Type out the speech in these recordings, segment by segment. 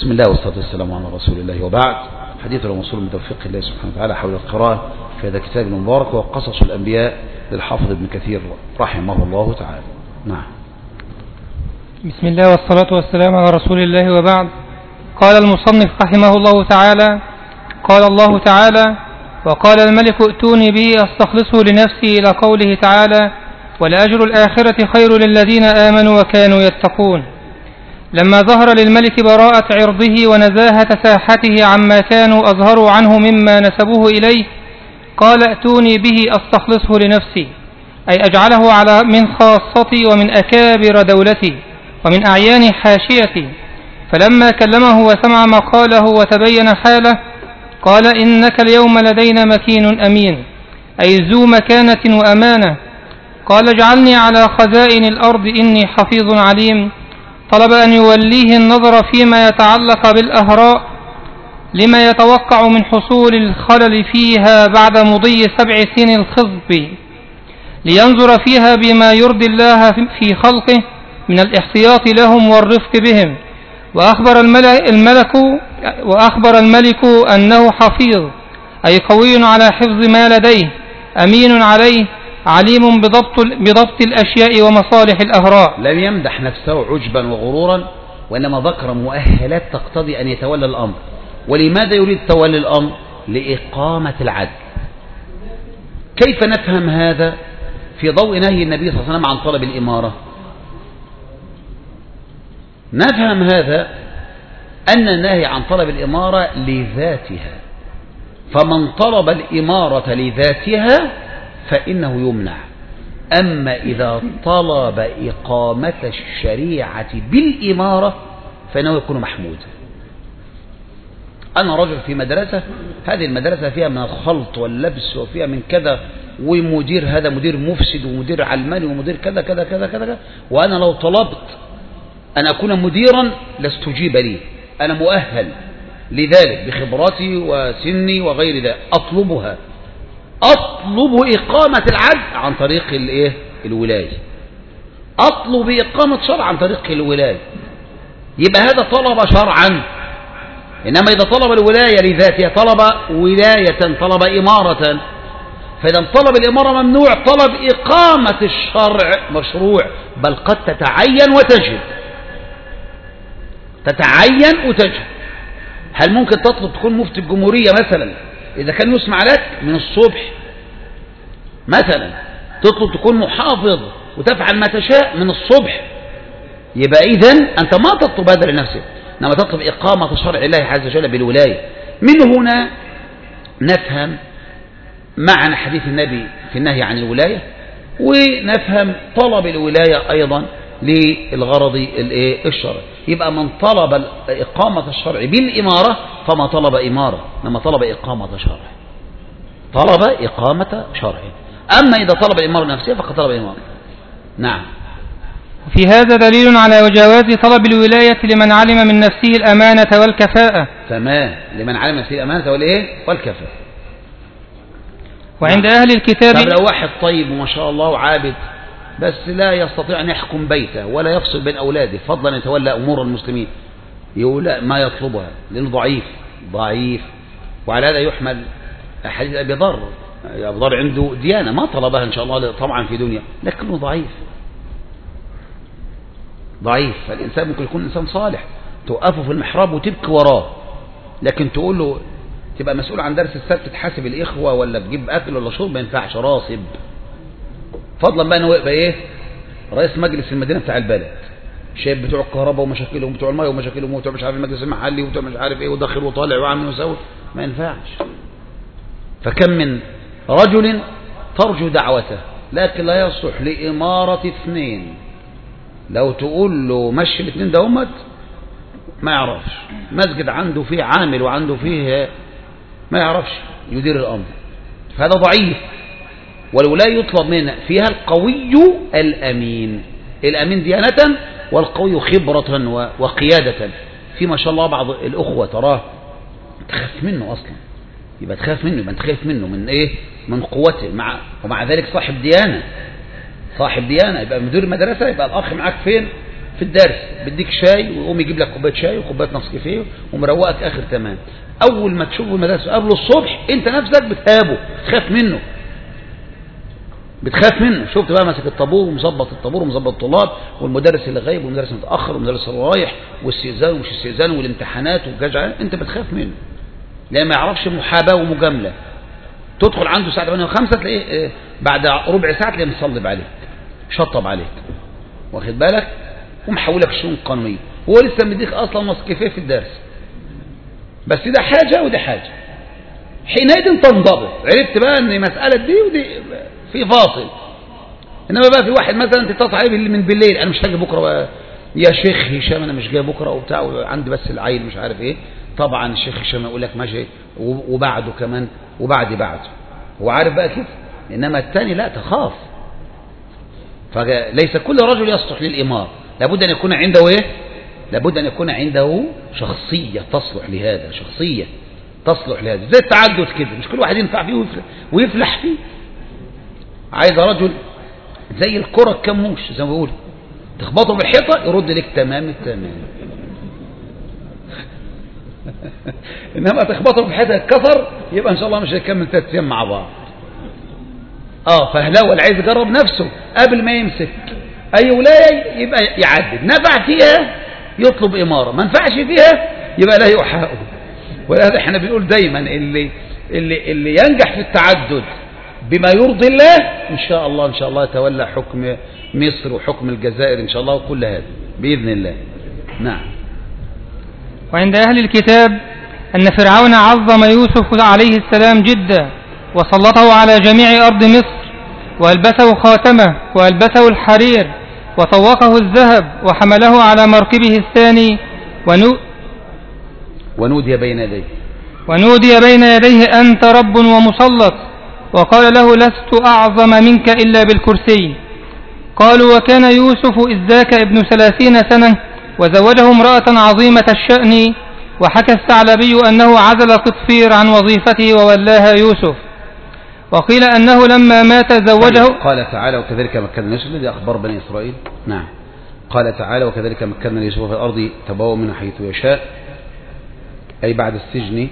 بسم الله والصلاة والسلام على رسول الله، وبعد. حديثنا موصول من توفيق الله سبحانه وتعالى حول القراءة في هذا الكتاب المبارك وقصص الأنبياء للحافظ ابن كثير رحمه الله تعالى. نعم. بسم الله والصلاة والسلام على رسول الله، وبعد. قال المصنف رحمه الله تعالى: قال الله تعالى: وقال الملك ائتوني به أستخلصه لنفسي، إلى قوله تعالى: ولأجر الآخرة خير للذين آمنوا وكانوا يتقون. لما ظهر للملك براءة عرضه ونزاهة ساحته عما كانوا أظهروا عنه مما نسبوه إليه، قال: ائتوني به أستخلصه لنفسي، أي أجعله على من خاصتي ومن أكابر دولتي ومن أعيان حاشيتي. فلما كلمه وسمع مقاله وتبين حاله، قال: إنك اليوم لدينا مكين أمين، أي ذو مكانة وأمانة. قال: اجعلني على خزائن الأرض إني حفيظ عليم. طلب أن يوليه النظر فيما يتعلق بالأهراء لما يتوقع من حصول الخلل فيها بعد مضي 7 سنين الخصب، لينظر فيها بما يرضي الله في خلقه من الاحتياط لهم والرفق بهم. وأخبر الملك أنه حفيظ، أي قوي على حفظ ما لديه، أمين عليه، عليم بضبط الأشياء ومصالح الأهراء. لم يمدح نفسه عجبا وغرورا، وإنما ذكر مؤهلات تقتضي أن يتولى الأمر. ولماذا يريد تولي الأمر؟ لإقامة العدل. كيف نفهم هذا في ضوء نهي النبي صلى الله عليه وسلم عن طلب الإمارة؟ نفهم هذا أن النهي عن طلب الإمارة لذاتها، فمن طلب الإمارة لذاتها فإنه يمنع. أما إذا طلب إقامة الشريعة بالإمارة فإنه يكون محمودا. أنا رجل في مدرسة، هذه المدرسة فيها من الخلط واللبس وفيها من كذا، ومدير هذا مدير مفسد ومدير علماني ومدير كذا كذا كذا كذا، وأنا لو طلبت أن أكون مديرا لاستجيب لي، أنا مؤهل لذلك بخبرتي وسني وغير ذلك، أطلب إقامة العدل عن طريق الولاية، أطلب إقامة شرع عن طريق الولاية. يبقى هذا طلب شرعا. إنما إذا طلب الولاية لذاتها، طلب ولاية، طلب إمارة، فإذا طلب الإمارة ممنوع، طلب إقامة الشرع مشروع، بل قد تتعين وتجب. هل ممكن تطلب تكون مفتي الجمهورية مثلا إذا كان يسمع لك من الصبح مثلا، تطلب تكون محافظ وتفعل ما تشاء من الصبح؟ يبقى إذن أنت ما تطلب هذا لنفسك، إنما تطلب إقامة شرع الله عز وجل بالولاية. من هنا نفهم معنى حديث النبي في النهي عن الولاية، ونفهم طلب الولاية أيضا للغرض الشرعي. يبقى من طلب إقامة الشرع بالإمارة فما طلب إمارة، إنما طلب إقامة شرع. أما إذا طلب الإمارة نفسها فقد طلب إمارة. نعم. وفي هذا دليل على جواز طلب الولاية لمن علم من نفسه الأمانة والكفاءة. تمام، لمن علم نفسه الأمانة والكفاءة. وعند أهل الكتاب، طب لو واحد طيب وما شاء الله وعابد، بس لا يستطيع أن يحكم بيته ولا يفصل بين أولاده، فضلا أن يتولى أمور المسلمين، يقول لا، ما يطلبها لأنه ضعيف. وعلى هذا يحمل حديث أبي ذر عنده ديانة ما طلبها إن شاء الله طبعا في دنيا، لكنه ضعيف. فالإنسان ممكن يكون إنسان صالح توقفه في المحراب وتبكي وراه، لكن تقول له تبقى مسؤول عن درس السبت، تحاسب الإخوة ولا تجيب أكل ولا شرب، ما ينفعش، راسب. فضلا بقى أنه يبقى رئيس مجلس المدينة بتاع البلد، شايف بتوع الكهرباء ومشاكلهم، بتوع الماء ومشاكلهم، وبتوع مش عارف المجلس المحلي، وبتوع مش عارف وداخل وطالع وعامل وسوي، ما ينفعش. فكم من رجل ترجو دعوته لكن لا يصلح لإمارة 2. لو تقول له مشي ال2 دومت ما يعرفش، مسجد عنده فيه عامل وعنده فيه ما يعرفش يدير الأمر، فهذا ضعيف. والولاية يطلب منه فيها القوي الأمين ديانة، والقوي خبرة وقيادة. في ما شاء الله بعض الأخوة تراه تخاف منه أصلا، يبقى تخاف منه من قوته، ومع ذلك صاحب ديانة، يبقى مدير المدرسة، يبقى الأخ معاك فين في الدرس بيديك شاي ويقوم يجيب لك كوبايه شاي وكوبايه نسكافيه ومروقك اخر تمام. اول ما تشوفه المدرسه قبل الصبح انت نفسك بتهابه، بتخاف منه. شفت بقى ماسك الطابور ومظبط الطابور ومظبط الطلاب، والمدرس اللي غايب والمدرس متاخر والمدرس اللي رايح واستئذان ومش استئذان والامتحانات والججعه، انت بتخاف منه لان ما يعرفش محاباه ومجامله. تدخل عنده الساعه 8:05 تلاقيه بعد ربع ساعه تلاقيه مصلب عليك، شطب عليك، واخد بالك، ومحولك الشؤون القانونيه، هو لسه مديك اصلا نسكافيه في الدرس. بس ده حاجه وده حاجه، حينئذ تنضبط، عرفت بقى ان مساله دي ودي في فاصل. انما بقى في واحد مثلا تتصل عليه من بالليل، انا مش هاجي بكره بقى يا شيخ هشام، انا مش جاي بكره وبتاع وعندي بس العيل مش عارف ايه. طبعا الشيخ هشام يقول لك ماشي وبعده كمان بعده، هو عارف بقى كده. انما الثاني لا، تخاف. فليس كل رجل يصلح للإمارة، لابد أن يكون عنده ايه؟ لابد أن يكون عنده شخصية تصلح لهذا، شخصية تصلح لهذا، زي التعدد كده، مش كل واحد ينفع فيه ويفلح فيه. عايز رجل زي الكرة الكموش زي ما بيقول، تخبطه بالحيطة يرد لك تمام التمام. انما تخبطه بالحيطة يتكسر، يبقى ان شاء الله مش هيكمل 3 أيام مع بعض. فهلاوة اللي عايز يجرب نفسه قبل ما يمسك اي ولاية يبقى يعدد، نفع فيها يطلب إمارة، ما نفعش فيها يبقى لا يحاول. ولهذا احنا بنقول دايما اللي ينجح في التعدد بما يرضي الله ان شاء الله يتولى حكم مصر وحكم الجزائر ان شاء الله وكل هذا بإذن الله. نعم. وعند أهل الكتاب أن فرعون عظم يوسف عليه السلام جدا، وسلطه على جميع أرض مصر، وألبسه خاتمه وألبسه الحرير وطوقه الذهب وحمله على مركبه الثاني ونودي بين يديه أنت رب ومسلط، وقال له لست أعظم منك إلا بالكرسي. قالوا وكان يوسف إذ ذاك ابن 30 سنة وزوجه امرأة عظيمة الشأن، وحكى الثعلبي أنه عزل قطفير عن وظيفته وولاها يوسف. وقيل أنه لما مات زوجه. قال تعالى وكذلك مكنا يوسف، الذي أخبر بني إسرائيل. نعم. قال تعالى وكذلك مكنا يوسف في الأرض تبوأ منها حيث يشاء، أي بعد السجن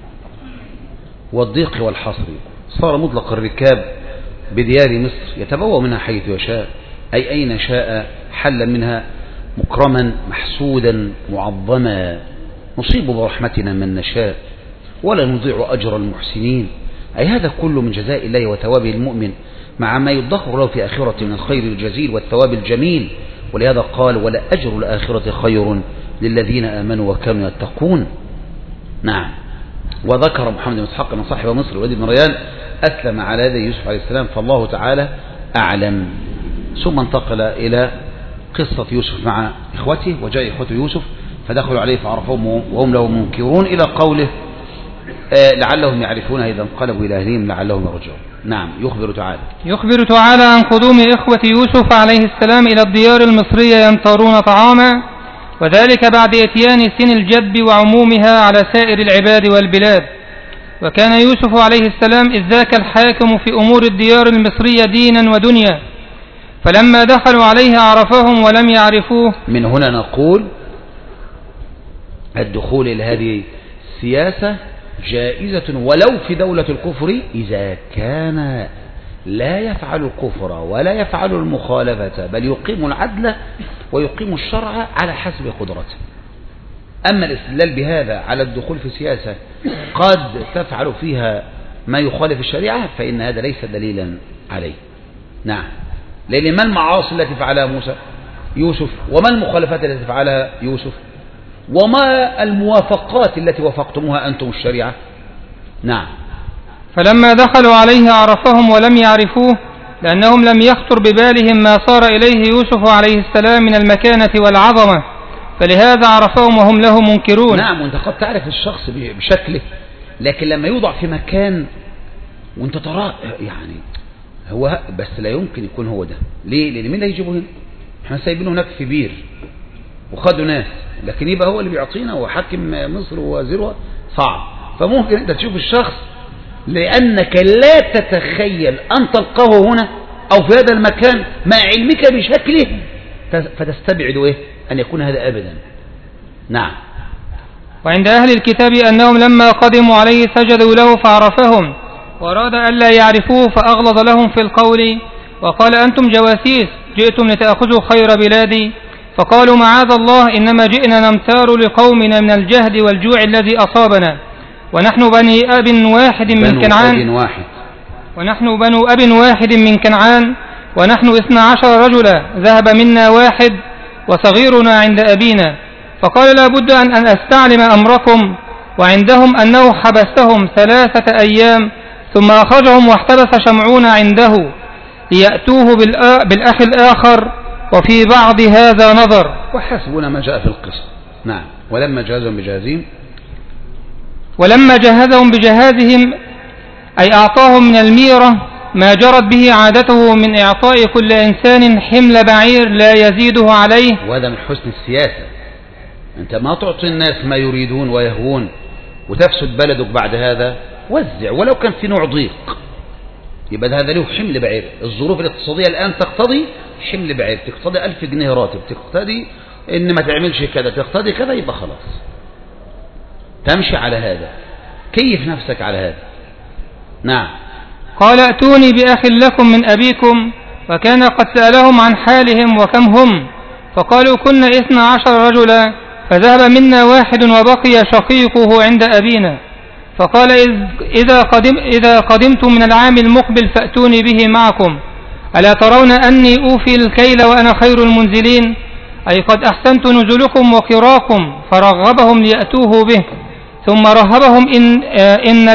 والضيق والحصر صار مطلق الركاب بديار مصر يتبوأ منها حيث يشاء، أي أين شاء حل منها، مكرما محسودا معظما، نصيب برحمتنا من نشاء ولا نضيع أجر المحسنين. أي هذا كله من جزاء الله وثوابه المؤمن، مع ما يدخر له في آخرة من الخير الجزيل والثواب الجميل. ولهذا قال ولا أجر الآخرة خير للذين آمنوا وكانوا يتقون. نعم. وذكر محمد بن إسحاق من صاحب مصر وليد بن ريان أسلم على يدي يوسف عليه السلام، فالله تعالى أعلم. ثم انتقل إلى قصة يوسف مع إخوته، وجاء إخوته يوسف فدخلوا عليه فعرفوهم وهم له منكرون، إلى قوله لعلهم يعرفون إذا انقلبوا إلى أهلهم لعلهم يرجعون. نعم. يخبر تعالى عن قدوم إخوة يوسف عليه السلام إلى الديار المصرية يمترون طعاما، وذلك بعد إتيان سن الجد وعمومها على سائر العباد والبلاد. وكان يوسف عليه السلام إذ ذاك الحاكم في أمور الديار المصرية دينا ودنيا، فلما دخلوا عليه عرفهم ولم يعرفوه. من هنا نقول الدخول إلى هذه السياسة جائزة ولو في دولة الكفر إذا كان لا يفعل الكفر ولا يفعل المخالفة، بل يقيم العدل ويقيم الشرع على حسب قدرته. أما الاستدلال بهذا على الدخول في سياسة قد تفعل فيها ما يخالف الشريعة فإن هذا ليس دليلا عليه. نعم. لأن ما المعاصي التي فعلها يوسف وما المخالفات التي فعلها يوسف وما الموافقات التي وافقتموها أنتم الشريعة. نعم. فلما دخلوا عليه عرفهم ولم يعرفوه، لأنهم لم يخطر ببالهم ما صار إليه يوسف عليه السلام من المكانة والعظمة، فلهذا عرفهم وهم له منكرون. نعم. وانت قد تعرف الشخص بشكله، لكن لما يوضع في مكان وانت تراه يعني هو بس لا يمكن يكون هو ده. ليه؟ لأن مين اللي هيجيبه هنا؟ احنا سايبينه هناك في بير وخدوا ناس، لكن يبقى هو اللي بيعطينا وحاكم مصر ووزيرها صعب. فممكن انت تشوف الشخص لأنك لا تتخيل أن تلقاه هنا أو في هذا المكان مع علمك بشكله فتستبعد إيه أن يكون هذا أبدا. نعم. وعند أهل الكتاب أنهم لما قدموا عليه سجدوا له فعرفهم، وأراد ألا يعرفوه فأغلظ لهم في القول وقال أنتم جواسيس جئتم لتأخذوا خير بلادي، فقالوا معاذ الله إنما جئنا نمتار لقومنا من الجهد والجوع الذي أصابنا، ونحن بني أب واحد من كنعان ونحن 12 رجلا ذهب منا واحد وصغيرنا عند أبينا، فقال لا بد أن أستعلم أمركم، وعندهم أنه حبسهم 3 أيام ثم أخرجهم واحتبس شمعون عنده ليأتوه بالأخ الآخر، وفي بعض هذا نظر. وحسبنا ما جاء في القصة. نعم. ولما جهزهم بجهازهم أي أعطاهم من الميرة ما جرت به عادته من إعطاء كل إنسان حمل بعير لا يزيده عليه. وهذا من حسن السياسة، أنت ما تعطي الناس ما يريدون ويهوون وتفسد بلدك بعد هذا، وزع ولو كان في نوع ضيق، يبقى هذا له حمل بعير. الظروف الاقتصادية الآن تقتضي حمل بعير، تقتضي 1000 جنيه راتب، تقتضي إن ما تعملش كذا، تقتضي كذا، يبقى خلاص تمشي على هذا، كيف نفسك على هذا. نعم. قال ائتوني بأخ لكم من أبيكم، وكان قد سألهم عن حالهم وكم هم، فقالوا كنا 12 رجلا، فذهب منا واحد وبقي شقيقه عند أبينا، فقال إذا قدمتم من العام المقبل فأتوني به معكم، ألا ترون أني أوفي الكيل وأنا خير المنزلين، أي قد أحسنت نزلكم وقراكم، فرغبهم ليأتوه به، ثم رهبهم إن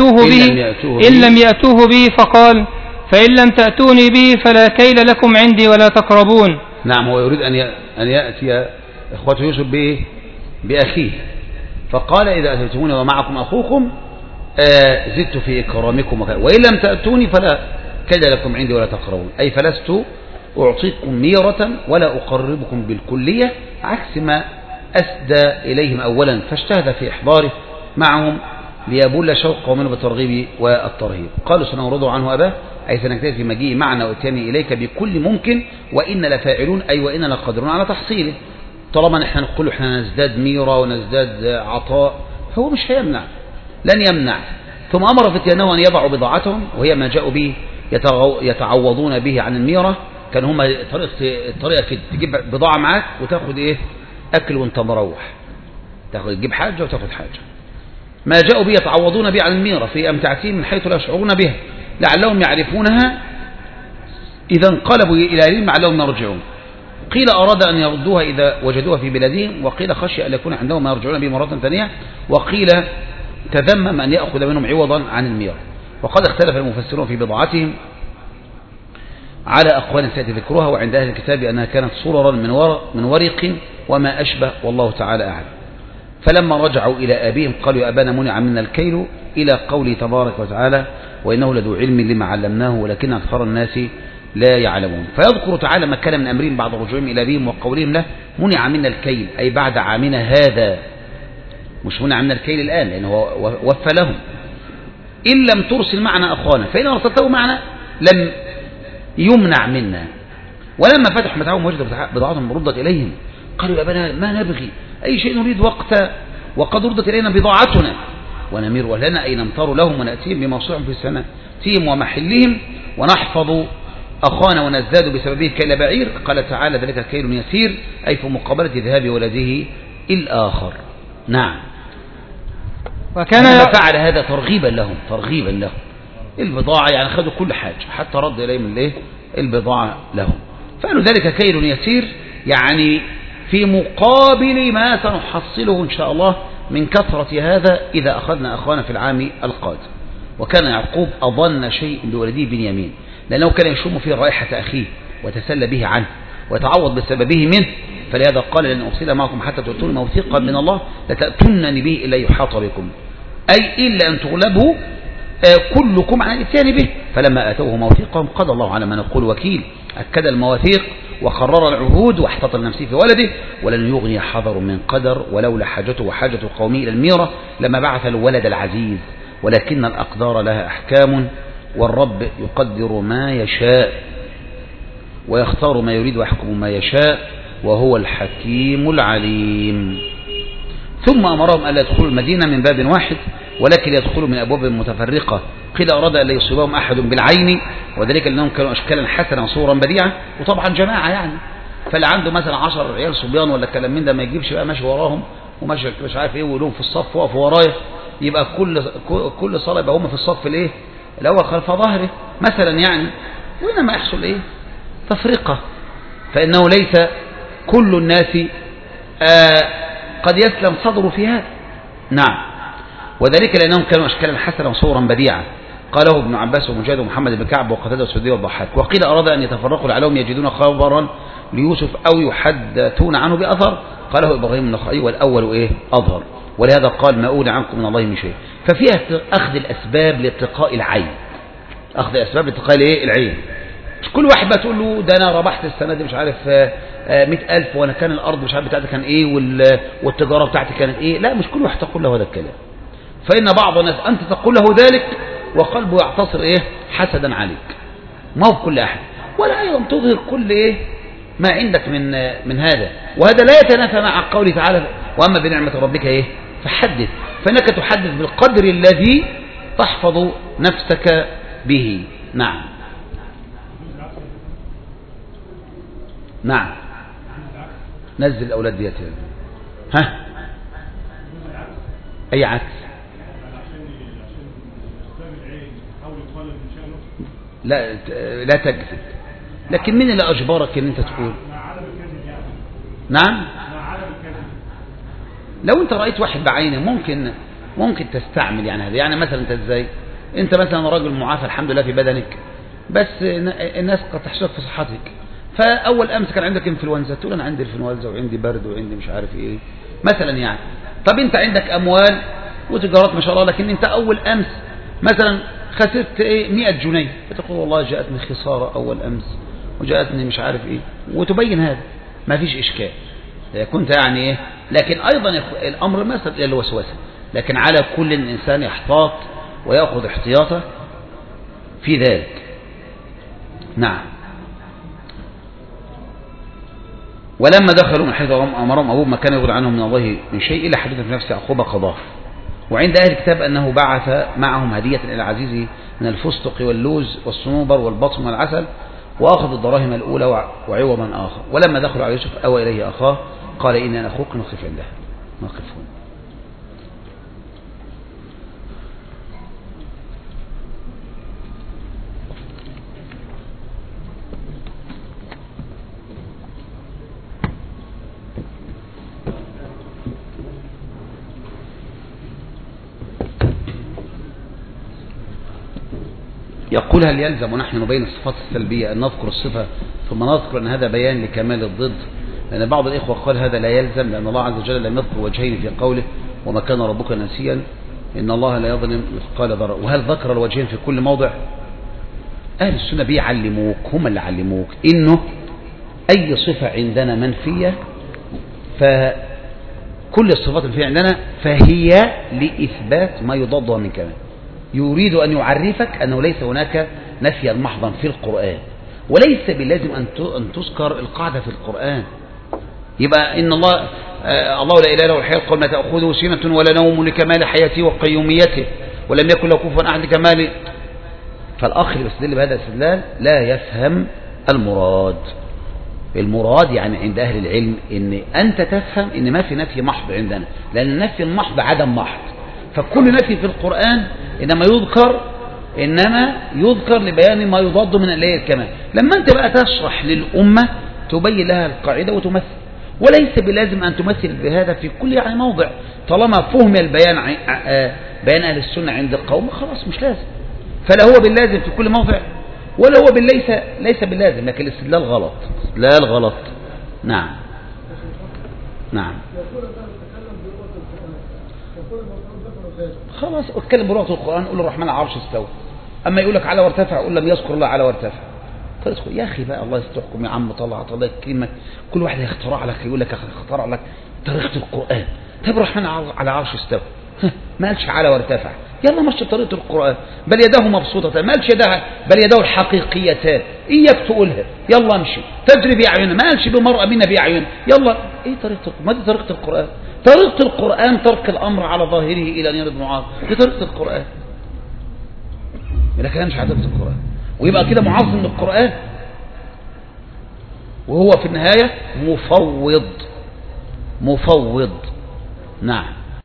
لم يأتوه به فقال فإن لم تأتوني به فلا كيل لكم عندي ولا تقربون. نعم. هو يريد أن يأتي إخوة يوسف بأخيه، فقال إذا أتيتموني ومعكم أخوكم زدت في إكرامكم، وإن لم تأتوني فلا كيل لكم عندي ولا تقربون، أي فلست أعطيكم ميرة ولا أقربكم بالكلية، عكس ما أسدى إليهم أولا، فاجتهد في إحضاره معهم ليبل شوق قومنا بالترغيب والترهيب. قالوا سنعرض عنه أباه، أي سنجتهد في مجيء معنا وإتياني إليك بكل ممكن، وإن لفاعلون، أي وإن لقادرون على تحصيله. طالما نحن نقول احنا نزداد ميرة ونزداد عطاء، هو مش هيمنع، لن يمنع. ثم أمر فتيانه أن يضعوا بضاعتهم، وهي ما جاءوا به يتعوضون به عن الميرة. كان هم الطريقة في تجيب بضاعة معاك وتاخد إيه أكل وانت مروح، تجيب حاجة وتاخد حاجة. ما جاءوا به يتعوضون به عن الميرة في أمتعتهم من حيث لا يشعرون بها، لعلهم يعرفونها إذا انقلبوا إلى أهلهم لعلهم يرجعون. قيل أراد أن يردوها إذا وجدوها في بلادهم، وقيل خشي أن يكون عندهم ما يرجعون به مرة ثانية، وقيل تذمم أن يأخذ منهم عوضا عن الميرة. وقد اختلف المفسرون في بضاعتهم على أقوال سيأتي ذكرها، وعند أهل الكتاب أنها كانت صررا من ورق وما أشبه، والله تعالى أعلم. فلما رجعوا إلى أبيهم قالوا يا أبانا منع منا الكيل، إلى قوله تبارك وتعالى وإنه لذو علم لما علمناه ولكن أكثر الناس لا يعلمون. فيذكر تعالى ما كان من أمرهم بعد رجوعهم إلى أبيهم وقولهم له منع منا الكيل، أي بعد عامنا هذا، مش منع منا الكيل الآن لأنه وفى لهم. إن لم ترسل معنا أخوانا، فإن أرسلته معنا لم يمنع منا. ولما فتحوا متاعهم وجدوا بضاعتهم ردت إليهم قالوا يا أبانا ما نبغي أي شيء نريد وقد ردت إلينا بضاعتنا، ونمير أهلنا أي نمطر لهم ونأتيهم بموصيهم في سنتهم ومحلهم، ونحفظ أخانا ونزداد بسببه كيل بعير. قال تعالى ذلك كيل يسير، أي في مقابلة ذهاب ولده الآخر. نعم. وكان فعل هذا ترغيبا لهم البضاعة، يعني خذوا كل حاجة حتى رد إليهم البضاعة لهم. فقالوا ذلك كيل يسير، يعني في مقابل ما سنحصله إن شاء الله من كثرة هذا إذا أخذنا أخوانا في العام القادم. وكان يعقوب أظن شيء بولده بنيامين، لأنه كان يشم فيه رائحة أخيه وتسلى به عنه ويتعوض بسببه منه، فلهذا قال لن أرسل معكم حتى تؤتون موثقا من الله لتأتونني به إلا يحاط بكم، أي إلا أن تغلبوا كلكم عن الاتيان به. فلما آتوه موثقهم قضى الله على ما نقول وكيل، أكد المواثيق وقرر العهود واحتط لنفسه في ولده، ولن يغني حذر من قدر، ولولا حاجته وحاجة قومه إلى الميرة لما بعث الولد العزيز، ولكن الأقدار لها أحكام والرب يقدر ما يشاء. ويختار ما يريد ويحكم ما يشاء وهو الحكيم العليم. ثم أمرهم ألا يدخلوا المدينة من باب واحد ولكن يدخلوا من أبواب متفرقة. قيل أراد أن لا يصيبهم أحد بالعين، وذلك لأنهم كانوا أشكالا حسنا وصورا بديعة، وطبعا جماعة يعني، فاللي عنده مثلا 10 عيال صبيان ولا كلام من ده ما يجيبش بقى ماشي وراهم وماشي مش عارف ايه ولهم في الصف وقفوا ورايا، يبقى كل صلاة يبقى هم في الصف الايه الأول خلف ظهره مثلا يعني، وإنما يحصل ايه تفرقة، فإنه ليس كل الناس قد يسلم صدره في هذا. نعم، وذلك لأنهم كانوا أشكالا حسنا وصورا بديعة. قاله ابن عباس ومجاهد ومحمد بن كعب وقتادة والسدي والضحاك. وقيل أراد أن يتفرقوا لعلهم يجدون خبرا ليوسف أو يحدثون عنه بأثر. قاله إبراهيم النخعي والأول إيه أظهر، ولهذا قال ما أولى عنكم من الله من شيء. ففيها أخذ الأسباب لاتقاء العين، أخذ الأسباب لاتقاء إيه العين. مش كل واحد بقى تقول له ده أنا ربحت السنة دي مش عارف 100,000 وأنا كان الأرض مش عارف بتاعتي كان إيه والتجارة بتاعتي كانت إيه. لا، مش كل واحد تقول له هذا الكلام، فإن بعض الناس أنت تقول له ذلك وقلبه يعتصر إيه حسدا عليك، ما هو كل أحد، ولا أيضا تظهر كل إيه ما عندك من هذا، وهذا لا يتنافى مع قوله تعالى وأما بنعمة ربك إيه فحدث، فإنك تحدث بالقدر الذي تحفظ نفسك به. نعم نعم، نزل الأولاد ديت ها أي عكس. لا تكذب، لكن من اللي أجبرك ان انت تقول؟ نعم، لو انت رأيت واحد بعينه ممكن تستعمل يعني هذا، يعني مثلا انت ازاي، انت مثلا راجل معافى الحمد لله في بدنك، بس الناس قد تحشرك في صحتك، فاول امس كان عندك انفلونزا تقول انا عندي انفلونزا وعندي برد وعندي مش عارف ايه مثلا يعني. طب انت عندك اموال وتجارات ما شاء الله، لكن انت اول امس مثلا خسرت 100 جنيه، فتقول والله جاءتني خسارة أول أمس وجاءتني مش عارف إيه، وتبين هذا ما فيش إشكال كنت يعني إيه. لكن أيضا الأمر ما يصل إلى الوسوسة، لكن على كل إنسان يحتاط ويأخذ احتياطه في ذلك. نعم. ولما دخلوا من حيث أمرهم أبوهم ما كان يغني عنهم من الله من شيء إلا حدث في نفس يعقوب قضاه. وعند أهل الكتاب أنه بعث معهم هدية إلى العزيز من الفستق واللوز والصنوبر والبطن والعسل، وأخذ الدراهم الأولى وعوضا آخر. ولما دخلوا على يوسف أوى إليه أخاه قال إن أنا أخوك نقف عنده نقفون. يقول هل يلزم ونحن نبين الصفات السلبية أن نذكر الصفة ثم نذكر أن هذا بيان لكمال الضد؟ لأن بعض الإخوة قال هذا لا يلزم، لأن الله عز وجل لم يذكر وجهين في قوله وما كان ربك نسيا إن الله لا يظلم مثقال ذرة. وهل ذكر الوجهين في كل موضع؟ أهل السنة بيعلموك، هم اللي علموك إنه أي صفة عندنا منفية فكل الصفات الفية عندنا فهي لإثبات ما يضادها من كمال. يريد أن يعرفك أنه ليس هناك نفيا محضا في القرآن، وليس باللازم أن تذكر القاعدة في القرآن. يبقى إن الله لا إله إلا الحي القيوم لا تأخذه سنة ولا نوم لكمال حياته وقيوميته ولم يكن له كفوا أحد لكمال. فالأخ اللي بيستدل بهذا الاستدلال لا يفهم المراد يعني عند أهل العلم إن أنت تفهم إن ما في نفي محض عندنا، لأن النفي المحض عدم محض، فكل نفي في القرآن إنما يذكر لبيان ما يضاد من الآية الكمال. لما أنت بقى تشرح للأمة تبين لها القاعدة وتمثل، وليس بلازم أن تمثل بهذا في كل يعني موضع، طالما فهم البيان بيان أهل السنة عند القوم خلاص مش لازم. فلا هو باللازم في كل موضع ولا هو ليس باللازم، لكن الاستدلال غلط. نعم نعم، خلاص اتكلم بلغة القرآن، قول الرحمن على العرش استوى. أما يقول لك على وارتفع قول لم يذكر الله على وارتفع. يا أخي بقى الله يستحكم يا عم، طلعت الله يكرمك، كل واحد يخترع لك يقول لك اخترع لك طريقة القرآن. طيب الرحمن على العرش استوى، ما قالش على وارتفع، يلا مشي بطريقة القرآن، بل يداه مبسوطة، ما قالش يداه بل يداه الحقيقيتان، إياك تقولها يلا امشي تجري بأعيننا، ما قالش بمرأة بنا بأعين، يلا إيه طريقة، ما دي طريقة القرآن؟ طريقة القرآن ترك الأمر على ظاهره إلى أن يرد معاذ، دي طريقة القرآن، لكن مش على طريقة القرآن، ويبقى كده معظم للقرآن، وهو في النهاية مفوض. نعم.